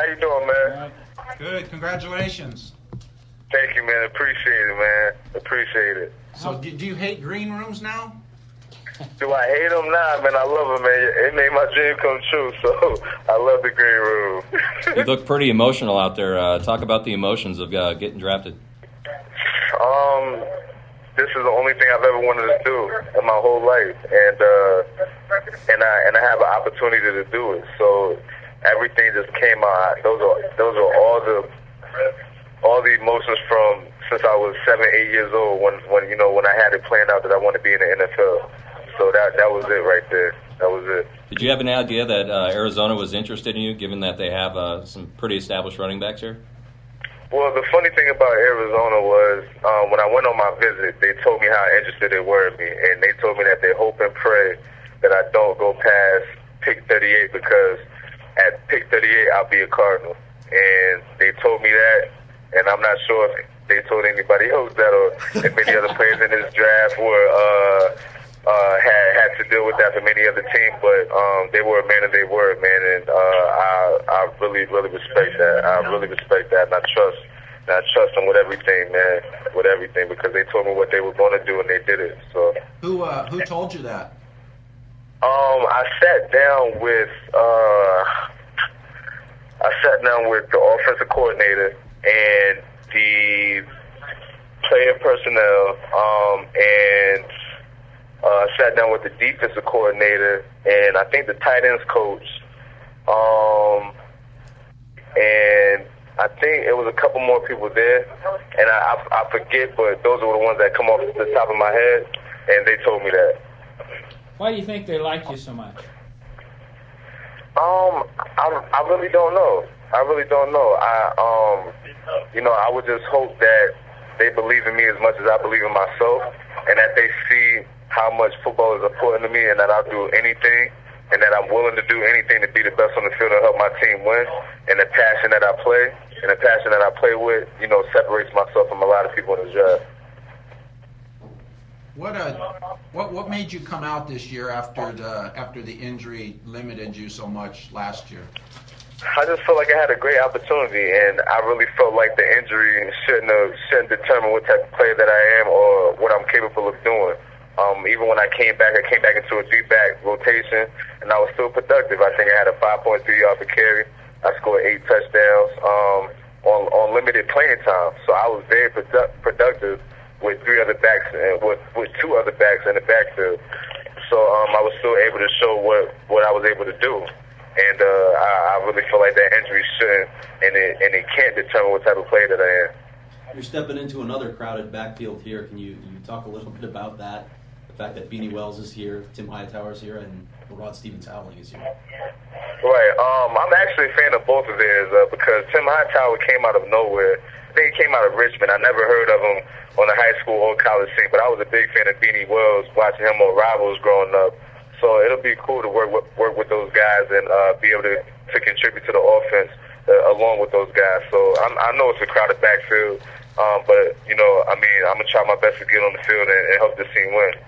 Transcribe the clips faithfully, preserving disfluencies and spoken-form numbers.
you doing, man? Right. Good. Congratulations. Thank you, man. Appreciate it, man. Appreciate it. So, do, do you hate green rooms now? Do I hate them? Nah, man. I love them, man. It made my dream come true, so I love the green room. You look pretty emotional out there. Uh, talk about the emotions of uh, getting drafted. Um, this is the only thing I've ever wanted to do in my whole life, and uh, and I and I have an opportunity to do it. So everything just came out. Those are those are all the all the emotions from since I was seven, eight years old. When when you know when I had it planned out that I wanted to be in the N F L. So that that was it right there. That was it. Did you have an idea that uh, Arizona was interested in you, given that they have uh, some pretty established running backs here? Well, the funny thing about Arizona was um, when I went on my visit, they told me how interested they were in me, and they told me that they hope and pray that I don't go past pick thirty-eight because at pick thirty-eight I'll be a Cardinal. And they told me that, and I'm not sure if they told anybody else that or if any other players in this draft were uh, uh, had had to deal with that from any other team. But um, they were a man of their word, man, and uh, I I really really respect that. I really respect that, and I trust. And I trust them with everything, man, with everything, because they told me what they were going to do and they did it. So who uh, who told you that? Um, I sat down with uh, I sat down with the offensive coordinator and the player personnel, um, and uh, sat down with the defensive coordinator and I think the tight ends coach, um, and I think it was a couple more people there, and I, I, I forget, but those were the ones that come off the top of my head, and they told me that. Why do you think they like you so much? Um, I, I really don't know. I really don't know. I, um, you know, I would just hope that they believe in me as much as I believe in myself, and that they see how much football is important to me, and that I'll do anything, and that I'm willing to do anything to be the best on the field and help my team win. And the passion that I play, and the passion that I play with, you know, separates myself from a lot of people in the draft. What uh, what what made you come out this year after the after the injury limited you so much last year? I just felt like I had a great opportunity, and I really felt like the injury shouldn't have, shouldn't determine what type of player that I am or what I'm capable of doing. Um, even when I came back, I came back into a three-back rotation, and I was still productive. I think I had a five point three yard per carry. I scored eight touchdowns um, on on limited playing time, so I was very produ- productive. with three other backs and with, with two other backs in the backfield. So um, I was still able to show what, what I was able to do. And uh, I, I really feel like that injury shouldn't and it, and it can't determine what type of player that I am. You're stepping into another crowded backfield here. Can you, you talk a little bit about that? The fact that Beanie Wells is here, Tim Hightower is here, and Rod Stevens-Howling is here. Right. Um, I'm actually a fan of both of theirs uh, because Tim Hightower came out of nowhere. I think he came out of Richmond. I never heard of him on the high school or college scene, but I was a big fan of Beanie Wells, watching him on Rivals growing up. So it'll be cool to work with, work with those guys and uh, be able to, to contribute to the offense uh, along with those guys. So I'm, I know it's a crowded backfield, um, but, you know, I mean, I'm going to try my best to get on the field and, and help this team win.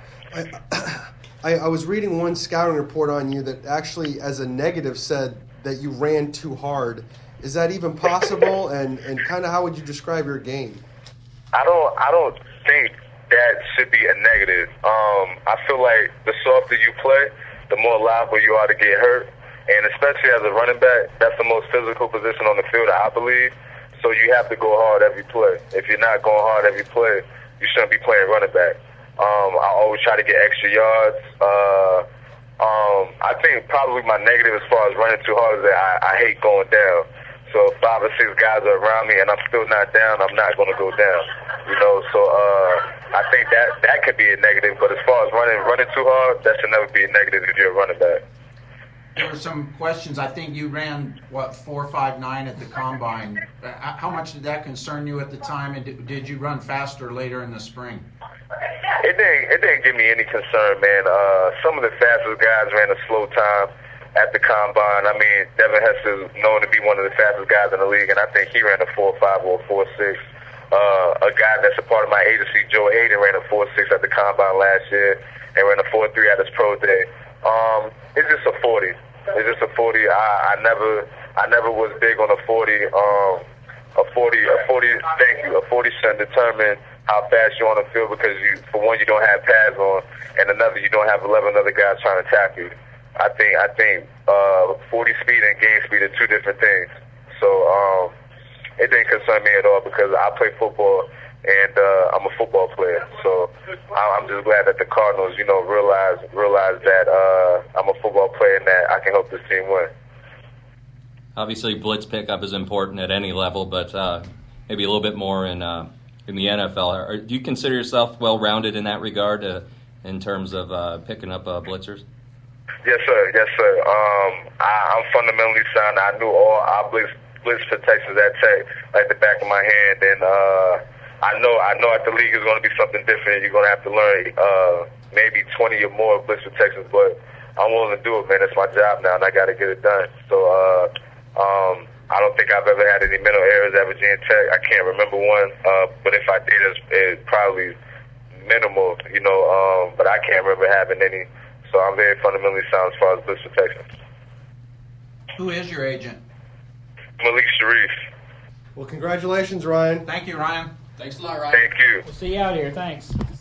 I, I was reading one scouting report on you that actually, as a negative, said that you ran too hard. Is that even possible? And, and kind of how would you describe your game? I don't. I don't think that should be a negative. Um, I feel like the softer you play, the more liable you are to get hurt, and especially as a running back, that's the most physical position on the field, I believe. So you have to go hard every play. If you're not going hard every play, you shouldn't be playing running back. Um, I always try to get extra yards. Uh, um, I think probably my negative as far as running too hard is that I, I hate going down. So if five or six guys are around me and I'm still not down, I'm not going to go down. You know, so uh, I think that that could be a negative. But as far as running running too hard, that should never be a negative if you're a running back. There were some questions. I think you ran, what, four five nine at the Combine. Uh, How much did that concern you at the time, and did, did you run faster later in the spring? It didn't, it didn't give me any concern, man. Uh, some of the fastest guys ran a slow time at the Combine. I mean, Devin Hester is known to be one of the fastest guys in the league, and I think he ran a four five or a four six. Uh, a guy that's a part of my agency, Joe Hayden, ran a four six at the Combine last year and ran a four three at his pro day. Um, it's just a forty. It's just a forty. I, I never, I never was big on a forty. Um, a forty, a forty. Thank you. A forty shouldn't determine how fast you're on the field because you, for one, you don't have pads on, and another, you don't have eleven other guys trying to tackle you. I think I think uh, forty speed and game speed are two different things. So um, it didn't concern me at all because I play football and uh, I'm a football player. So I'm just glad that the Cardinals, you know, realize realize that uh, I'm a football player and that I can help this team win. Obviously, blitz pickup is important at any level, but uh, maybe a little bit more in uh, in the N F L. Are, do you consider yourself well-rounded in that regard uh, in terms of uh, picking up uh, blitzers? Yes, sir. Yes, sir. Um, I, I'm fundamentally sound. I knew all our blitz, blitz protections at Tech like the back of my hand, and uh, I know I know at the league is going to be something different. You're going to have to learn uh, maybe twenty or more blitz protections, but I'm willing to do it, man. It's my job now, and I got to get it done. So. Uh, Um, I don't think I've ever had any mental errors at Virginia Tech. I can't remember one, uh, but if I did, it's, it's probably minimal, you know, um, but I can't remember having any. So I'm very fundamentally sound as far as blitz protection. Who is your agent? Malik Sharif. Well, congratulations, Ryan. Thank you, Ryan. Thanks a lot, Ryan. Thank you. We'll see you out here. Thanks.